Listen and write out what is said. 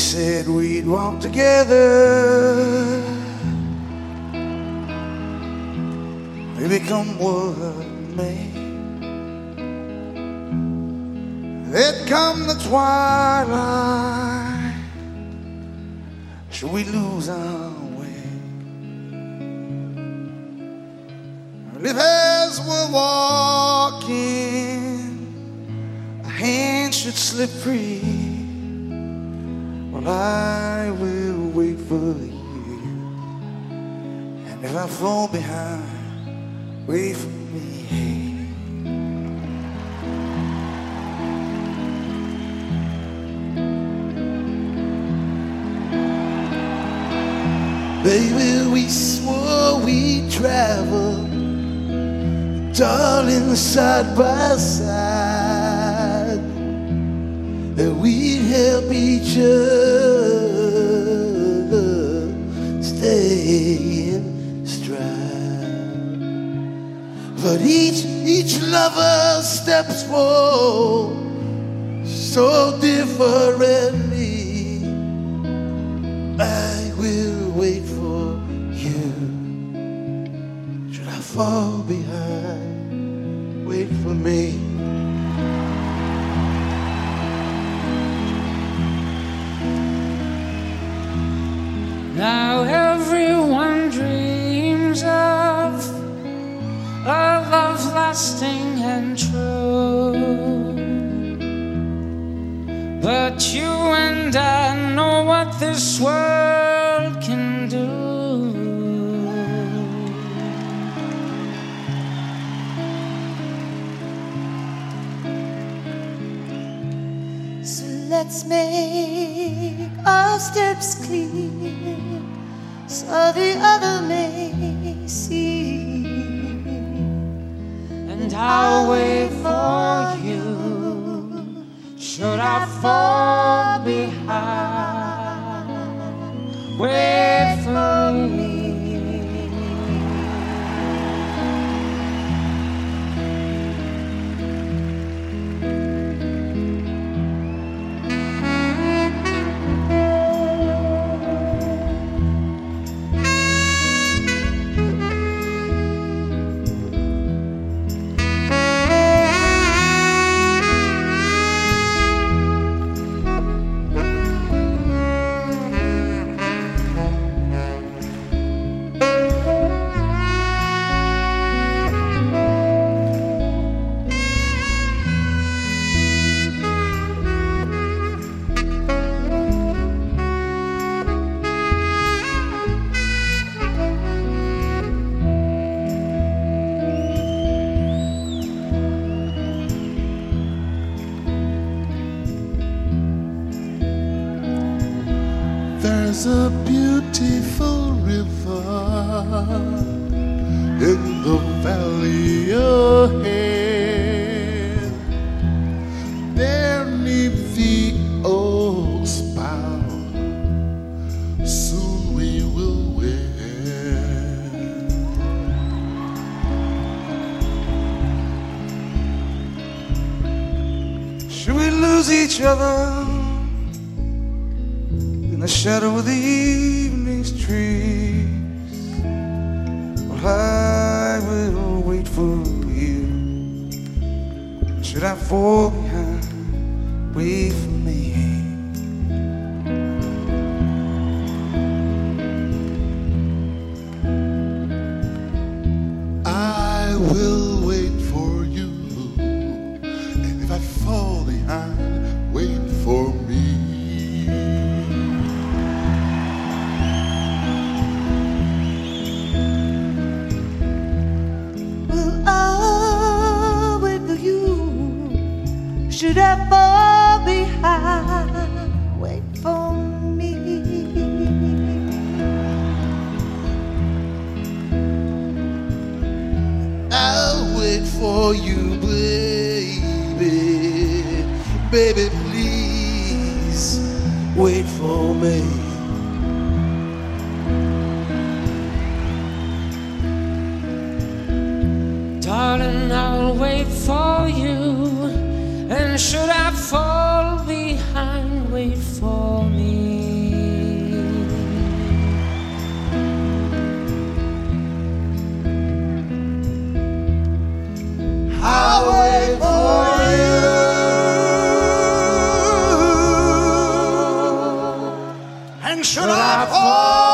said we'd walk together, we become one man. There'd come the twilight, should we lose our way? And if as we're walking, a hand should slip free, well, I will wait for you. And if I fall behind, wait for me. Baby, we swore we'd travel, darling, side by side, that we'd help each other stay in stride. But each lover steps forward so differently. I will wait for you. Should I fall behind, wait for me. Now everyone dreams of a love lasting and true, but you and I know what this world can do. So let's make our steps clear, so the other may see. And I'll wait for you, should I fall behind, wait for me. There's a beautiful river in the valley ahead. There 'neath the oak's bough, soon we will wed. Should we lose each other in the shadow of the evening's trees? Well, I will wait for you. Should I fall behind, wait for me. I will wait for you, and if I fall behind, wait for me. Should I fall behind, wait for me. I'll wait for you, baby. Baby, please wait for me. Darling, I'll wait for you. And should I fall behind, wait for me. And should I fall